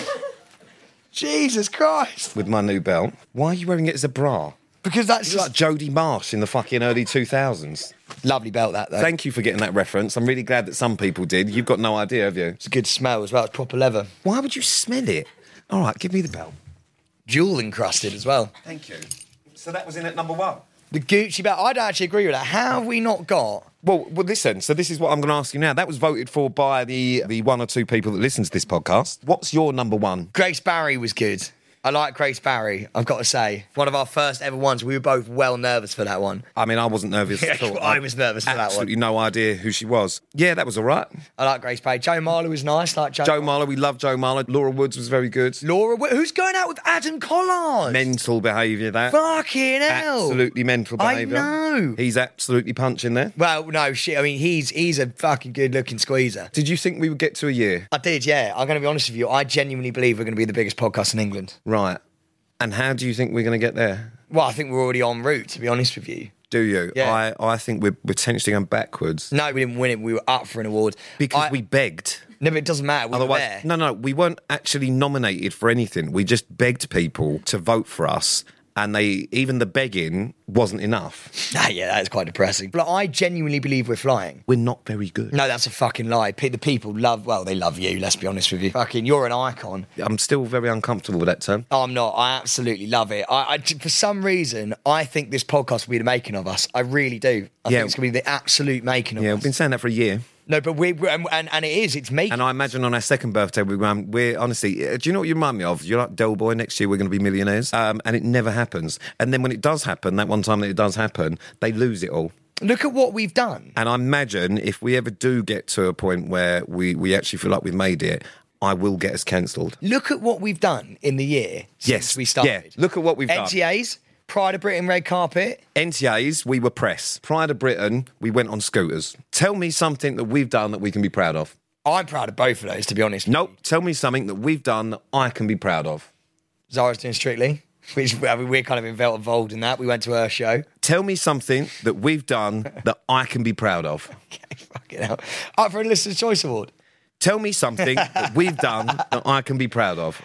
Jesus Christ. with my new belt. Why are you wearing it as a bra? Because that's You're just... like Jodie Marsh in the fucking early two thousands. Lovely belt, that, though. Thank you for getting that reference. I'm really glad that some people did. You've got no idea, have you? It's a good smell as well. It's proper leather. Why would you smell it? All right, give me the belt. Jewel encrusted as well. Thank you. So that was in at number one. The Gucci belt, I don't actually agree with that. How have we not got... Well, well, listen. So this is what I'm going to ask you now. That was voted for by the the one or two people that listen to this podcast. What's your number one? Grace Barry was good. I like Grace Barry, I've got to say. One of our first ever ones. We were both well nervous for that one. I mean, I wasn't nervous at all. I was nervous for that one. Absolutely no idea who she was. Yeah, that was all right. I like Grace Barry. Joe Marler was nice. Like Joe, Joe Marler, we love Joe Marler. Laura Woods was very good. Laura, who's going out with Adam Collard? Mental behaviour, that. Fucking hell. Absolutely mental I behaviour. know. He's absolutely punching there. Well, no, shit. I mean, he's he's a fucking good-looking squeezer. Did you think we would get to a year? I did, yeah. I'm going to be honest with you. I genuinely believe we're going to be the biggest podcast in England. Right. And how do you think we're going to get there? Well, I think we're already en route, to be honest with you. Do you? Yeah. I, I think we're potentially going backwards. No, we didn't win it. We were up for an award. Because I- we begged. No, but it doesn't matter. We were Otherwise, there. no, no, we weren't actually nominated for anything. We just begged people to vote for us, and they even the begging wasn't enough. Ah, yeah, that is quite depressing. But I genuinely believe we're flying. We're not very good. No, that's a fucking lie. Pe- The people love, well, they love you, let's be honest with you. Fucking, you're an icon. I'm still very uncomfortable with that term. Oh, I'm not. I absolutely love it. I, I, for some reason, I think this podcast will be the making of us. I really do. I Yeah. think it's going to be the absolute making of Yeah, us. we've been saying that for a year. No, but we we're, and, and, and it is. It's making. And I imagine on our second birthday, we're, um, we're honestly, uh, do you know what you remind me of? You're like Del Boy, next year we're going to be millionaires. Um, and it never happens. And then when it does happen, that one time that it does happen, they lose it all. Look at what we've done. And I imagine if we ever do get to a point where we, we actually feel like we've made it, I will get us cancelled. Look at what we've done in the year since Yes, we started. yeah. Look at what we've done. N T As, Pride of Britain red carpet. N T As, we were press. Pride of Britain, we went on scooters. Tell me something that we've done that we can be proud of. I'm proud of both of those, to be honest. Nope. Tell me something that we've done that I can be proud of. Zara's doing Strictly, which I mean, we're kind of involved in that. We went to her show. Tell me something that we've done that I can be proud of. Okay, fucking hell. Up for a Listener's Choice Award. Tell me something that we've done that I can be proud of.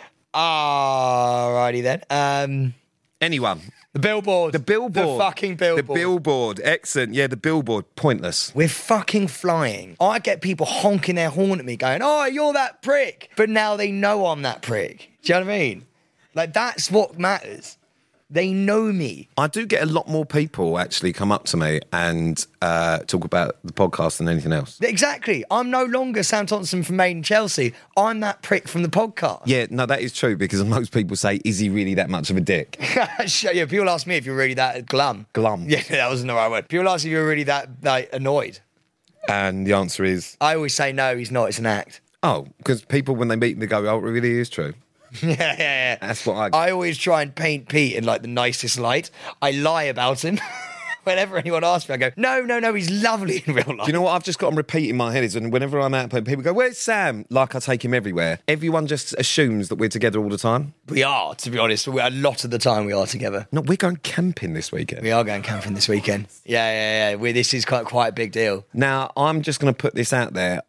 Alrighty then. Um, Anyone. the billboard. The billboard. The fucking billboard. The billboard. Excellent. Yeah, the billboard. Pointless. We're fucking flying. I get people honking their horn at me going, oh, you're that prick. But now they know I'm that prick. Do you know what I mean? Like, that's what matters. They know me. I do get a lot more people actually come up to me and uh, talk about the podcast than anything else. Exactly. I'm no longer Sam Thompson from Made in Chelsea. I'm that prick from the podcast. Yeah, no, that is true because most people say, is he really that much of a dick? Yeah, people ask me if you're really that glum. Glum. Yeah, that wasn't the right word. People ask if you're really that like, annoyed. And the answer is, I always say no, he's not. It's an act. oh, because people, when they meet, they go, oh, it really is true. yeah, yeah, yeah. That's what I... I always try and paint Pete in like the nicest light. I lie about him. whenever anyone asks me, I go, no, no, no, he's lovely in real life. Do you know what I've just got on repeat in my head is when- whenever I'm out, people go, where's Sam? Like I take him everywhere. Everyone just assumes that we're together all the time. We are, to be honest. We, a lot of the time we are together. No, we're going camping this weekend. We are going camping this weekend. Yeah, yeah, yeah. We, this is quite, quite a big deal. Now, I'm just going to put this out there.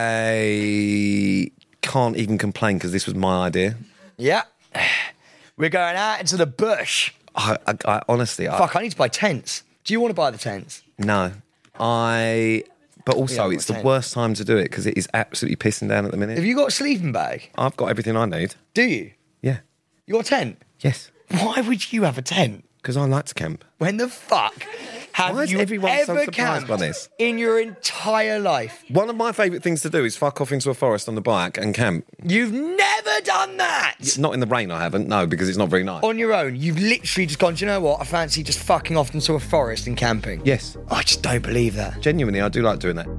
I can't even complain because this was my idea. Yeah. We're going out into the bush. I, I, I honestly... I, Fuck, I need to buy tents. Do you want to buy the tents? No. I... But also, Yeah, it's the tent. worst time to do it because it is absolutely pissing down at the minute. Have you got a sleeping bag? I've got everything I need. Do you? Yeah. You got a tent? Yes. Why would you have a tent? Because I like to camp. When the fuck have Why is you everyone so ever surprised camped by this? in your entire life? One of my favourite things to do is fuck off into a forest on the bike and camp. You've never done that! Not in the rain, I haven't, no, because it's not very nice. On your own, you've literally just gone, do you know what? I fancy just fucking off into a forest and camping. Yes. I just don't believe that. Genuinely, I do like doing that.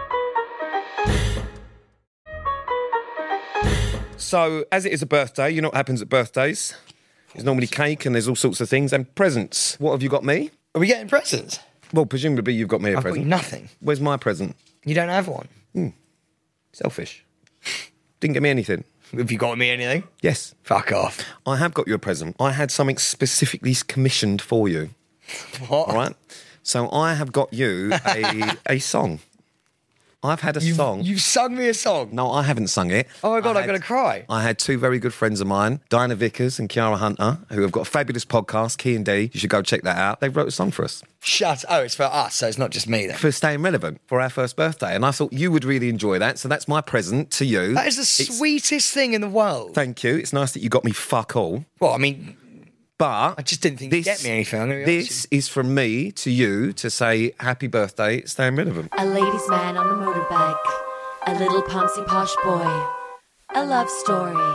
So, as it is a birthday, you know what happens at birthdays? There's normally cake and there's all sorts of things and presents. What have you got me? Are we getting presents? Well, presumably you've got me a I've got present. you nothing. Where's my present? You don't have one. Selfish. Didn't get me anything. Have you got me anything? Yes. Fuck off. I have got you a present. I had something specifically commissioned for you. What? All right? So I have got you a, a song. I've had a You've, song. You've sung me a song. No, I haven't sung it. Oh my God, I I'm going to cry. I had two very good friends of mine, Dinah Vickers and Kiara Hunter, who have got a fabulous podcast, Key and D. You should go check that out. They wrote a song for us Shut. Oh, it's for us, so it's not just me then. for staying relevant for our first birthday. And I thought you would really enjoy that. So that's my present to you. That is the It's- sweetest thing in the world. Thank you. It's nice that you got me fuck all. Well, I mean, But I just didn't think you'd get me anything, I'm gonna be honest This is from me to you to say happy birthday, staying relevant. A ladies' man on the motorbike, a little poncy posh boy, a love story.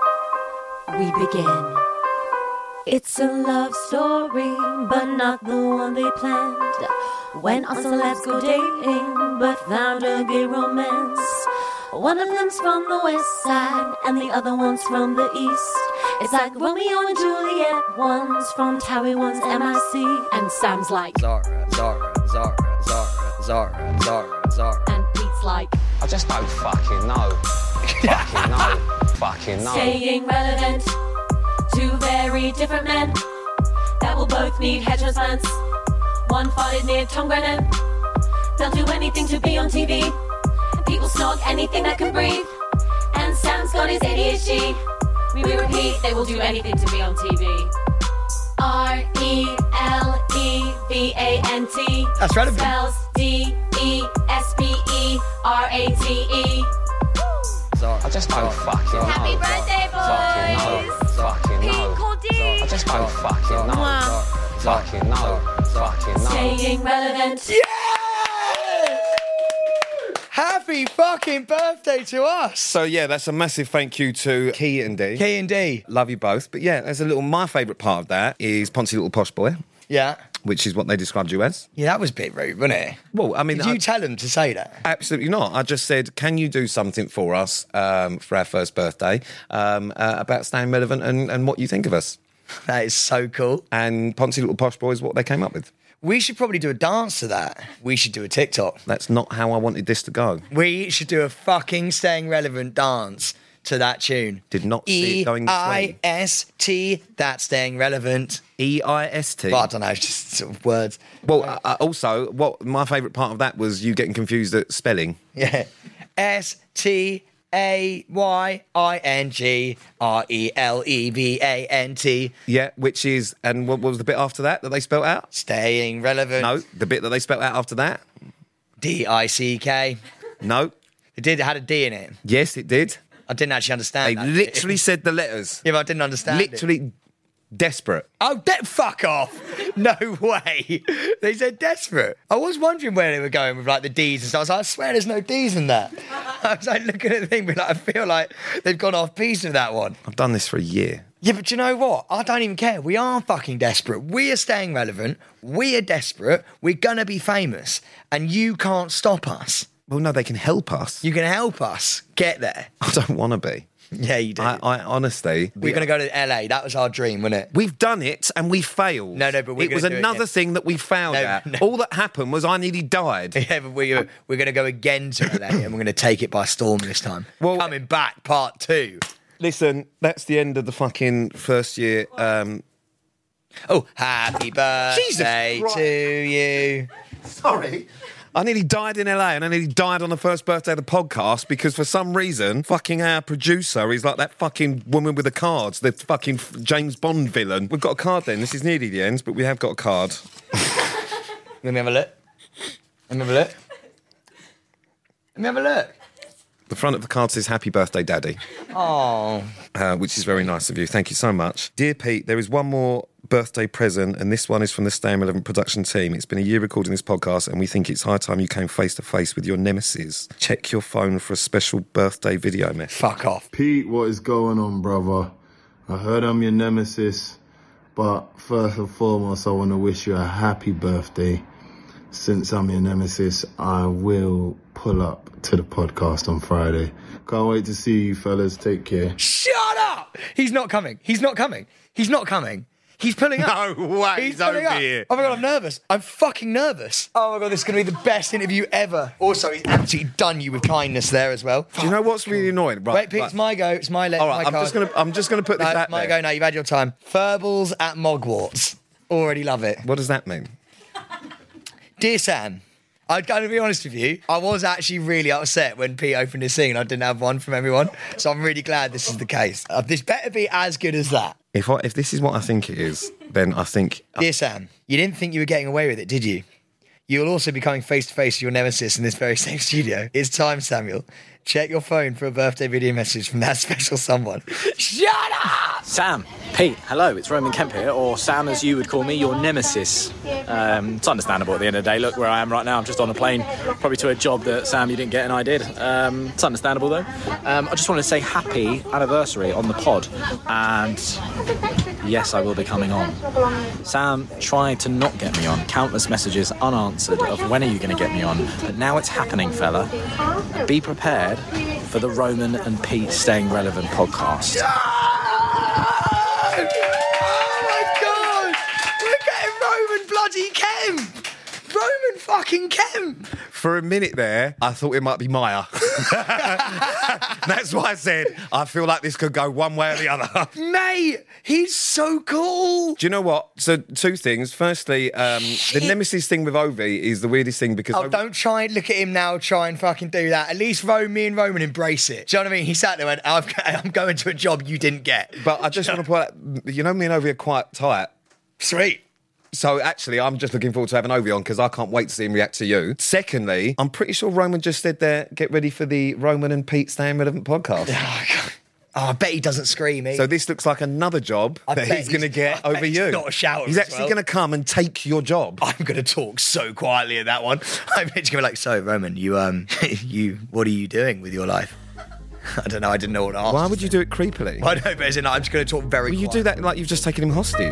We begin. It's a love story, but not the one they planned. Went on some let's go dating, but found a gay romance. One of them's from the west side, and the other one's from the east. It's like Romeo and Juliet, one's from Towie, one's M I C. And Sam's like, Zara, Zara, Zara, Zara, Zara, Zara, Zara. and Pete's like, I just don't fucking know. fucking know. Fucking know. staying relevant. Two very different men that will both need hair transplants. One farted near Tom Grennan. They'll do anything to be on T V. Pete will snog anything that can breathe. And Sam's got his A D H D. We repeat, they will do anything to be on T V. R E L E V A N T. That's relevant. Spells D E S P E R A T E. Zara. I just don't fucking know. Happy birthday, Fucking know. boys! Fucking Pete know. Cordy. I just don't fucking know. Fucking know. Fucking know. Staying relevant. Happy fucking birthday to us. So yeah, that's a massive thank you to Key and D. K and D. Love you both. But yeah, there's a little, my favourite part of that is Poncy Little Posh Boy, Yeah. which is what they described you as. Yeah, that was a bit rude, wasn't it? Well, I mean, Did you I- tell them to say that? Absolutely not. I just said, can you do something for us um, for our first birthday um, uh, about staying relevant and, and what you think of us? That is so cool. And Poncy Little Posh Boy is what they came up with. We should probably do a dance to that. We should do a TikTok. That's not how I wanted this to go. We should do a fucking staying relevant dance to that tune. Did not see it going this E I way. S T, that's staying relevant. E I S T. Well, I don't know, it's just sort of words. Well, uh, uh, also, what my favourite part of that was you getting confused at spelling. Yeah. S T A Y I N G R E L E V A N T. Yeah, which is, and what was the bit after that that they spelt out? Staying relevant. No, the bit that they spelt out after that? D I C K. No. It did, it had a D in it. Yes, it did. I didn't actually understand They that. literally said the letters. Yeah, but I didn't understand it. Literally desperate. Oh, de- fuck off. No way. They said desperate. I was wondering where they were going with like the D's and stuff. I was like, I swear there's no D's in that. I was like looking at the thing, but like, I feel like they've gone off piece with that one. I've done this for a year. Yeah, but you know what? I don't even care. We are fucking desperate. We are staying relevant. We are desperate. We're going to be famous. And you can't stop us. Well, no, they can help us. You can help us get there. I don't want to be. Yeah, you do. I, I honestly... we're going to go to L A. That was our dream, wasn't it? We've done it and we failed. No, no, but we're It was gonna do it another again. thing that we failed No, at. no. All that happened was I nearly died. Yeah, but we're, we're going to go again to L A and we're going to take it by storm this time. Well- Coming back, part two. Listen, that's the end of the fucking first year. Um, Oh, happy birthday Jesus Christ. to you. sorry. I nearly died in L A and I nearly died on the first birthday of the podcast because for some reason, fucking our producer is like that fucking woman with the cards, the fucking James Bond villain. We've got a card then. This is nearly the end, but we have got a card. Let me have a look. Let me have a look. Let me have a look. The front of the card says, Happy Birthday, Daddy. Oh. Uh, which is very nice of you. Thank you so much. Dear Pete, there is one more birthday present, and this one is from the Stay Relevant production team. It's been a year recording this podcast, and we think it's high time you came face to face with your nemesis. Check your phone for a special birthday video message. Fuck off. Pete, what is going on, brother? I heard I'm your nemesis, but first and foremost, I want to wish you a happy birthday. Since I'm your nemesis, I will pull up to the podcast on Friday. Can't wait to see you, fellas. Take care. Shut up! He's not coming. He's not coming. He's not coming. He's pulling up. No way, He's he's pulling over up. here. Oh my God, I'm nervous. I'm fucking nervous. Oh my God, this is going to be the best interview ever. Also, he's absolutely done you with kindness there as well. Do you know what's really annoying? Right, Wait, Pete, right. it's my go. It's my leg. All my right, I'm card. just gonna, I'm just gonna put this No, out my there. go now. You've had your time. Furbles at Mogwarts. Already love it. What does that mean? Dear Sam, I'm going to be honest with you. I was actually really upset when Pete opened his thing and I didn't have one from everyone. So I'm really glad this is the case. Uh, this better be as good as that. If I, if this is what I think it is, then I think Dear Sam, you didn't think you were getting away with it, did you? You will also be coming face to face with your nemesis in this very same studio. It's time, Samuel. Check your phone for a birthday video message from that special someone. Shut up! Sam, Pete, hello, it's Roman Kemp here, or Sam as you would call me, your nemesis. Um, it's understandable at the end of the day. Look where I am right now, I'm just on a plane, probably to a job that Sam, you didn't get and I did. Um, it's understandable though. Um, I just want to say happy anniversary on the pod, and yes, I will be coming on. Sam tried to not get me on, countless messages unanswered of when are you going to get me on, but now it's happening, fella. Be prepared for the Roman and Pete Staying Relevant podcast. Oh my God! We're getting Roman bloody Kemp! Roman fucking Kemp! for a minute there, I thought it might be Maya. That's why I said I feel like this could go one way or the other. Mate, he's so cool. Do you know what? So, two things. Firstly, um, the nemesis thing with Ovi is the weirdest thing because... Oh, I- don't try and look at him now, try and fucking do that. At least Ro, me and Roman embrace it. Do you know what I mean? He sat there and went, I'm, I'm going to a job you didn't get. But I just want to point out, you know, me and Ovi are quite tight. Sweet. So actually, I'm just looking forward to having Ovi on because I can't wait to see him react to you. Secondly, I'm pretty sure Roman just said there, get ready for the Roman and Pete Staying Relevant podcast. Oh, God. Oh, I bet he doesn't scream. He. So this looks like another job I that bet he's going to he's- get I bet over he's you. got a shower He's as actually well. going to come and take your job. I'm going to talk so quietly at that one. I'm just going to be like, so Roman, you um, you, what are you doing with your life? I don't know. I didn't know what to ask. Why would you do it creepily? I know, but as in, I'm just going to talk very. Well, you quiet. do that like you've just taken him hostage.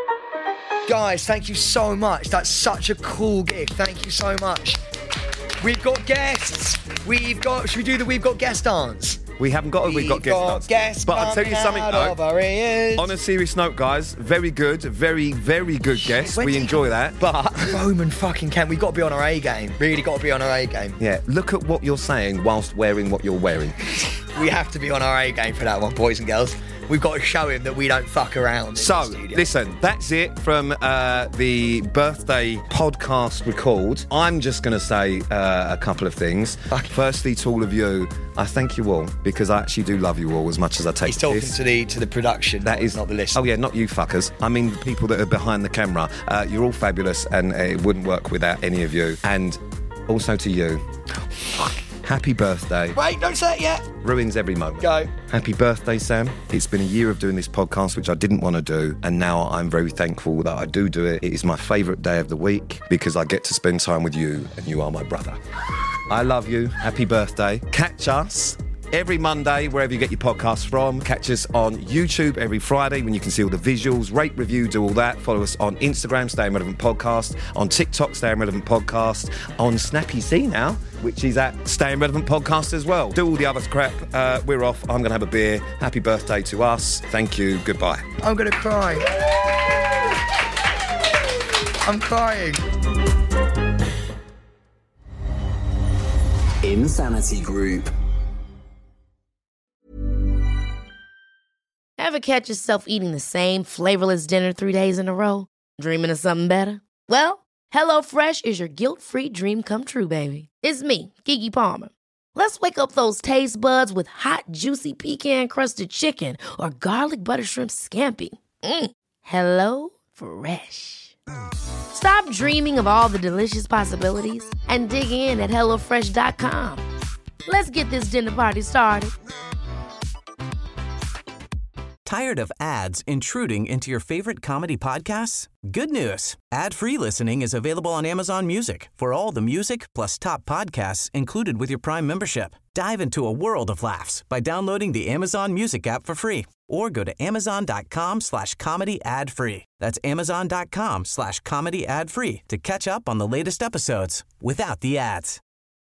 Guys, thank you so much. That's such a cool gift. Thank you so much. We've got guests. We've got. Should we do the We've Got Guest dance? We haven't got a We've Got Guest dance. guests But I'll tell you coming something out though. of our ears. On a serious note, guys, very good, very, very good guests. When We did- enjoy that. But Roman fucking Kemp, we've got to be on our A game. Really got to be on our A game. Yeah, look at what you're saying whilst wearing what you're wearing. We have to be on our A game for that one, boys and girls. We've got to show him that we don't fuck around. in So, the studio. listen, that's it from uh, the birthday podcast record. I'm just going to say uh, a couple of things. Fuck. Firstly, to all of you, I thank you all because I actually do love you all as much as I take He's talking this. to the to the production. That not, is not the list. Oh yeah, not you fuckers. I mean the people that are behind the camera. Uh, you're all fabulous, and uh, it wouldn't work without any of you. And also to you, happy birthday. Wait, don't say it yet. Ruins every moment. Go. Happy birthday, Sam. It's been a year of doing this podcast, which I didn't want to do, and now I'm very thankful that I do do it. It is my favourite day of the week because I get to spend time with you, and you are my brother. I love you. Happy birthday. Catch us every Monday, wherever you get your podcasts from. Catch us on YouTube every Friday when you can see all the visuals. Rate, review, do all that. Follow us on Instagram, Staying Relevant Podcast. On TikTok, Staying Relevant Podcast. On Snappy C now, which is at Staying Relevant Podcast as well. Do all the other crap. Uh, we're off. I'm going to have a beer. Happy birthday to us. Thank you. Goodbye. I'm going to cry. I'm crying. Insanity Group. Ever catch yourself eating the same flavorless dinner three days in a row? Dreaming of something better? Well, HelloFresh is your guilt-free dream come true, baby. It's me, Keke Palmer. Let's wake up those taste buds with hot, juicy pecan-crusted chicken or garlic butter shrimp scampi. Mm. Hello Fresh. Stop dreaming of all the delicious possibilities and dig in at hello fresh dot com. Let's get this dinner party started. Tired of ads intruding into your favorite comedy podcasts? Good news. Ad-free listening is available on Amazon Music for all the music plus top podcasts included with your Prime membership. Dive into a world of laughs by downloading the Amazon Music app for free or go to amazon.com slash comedy ad free. That's amazon.com slash comedy ad free to catch up on the latest episodes without the ads.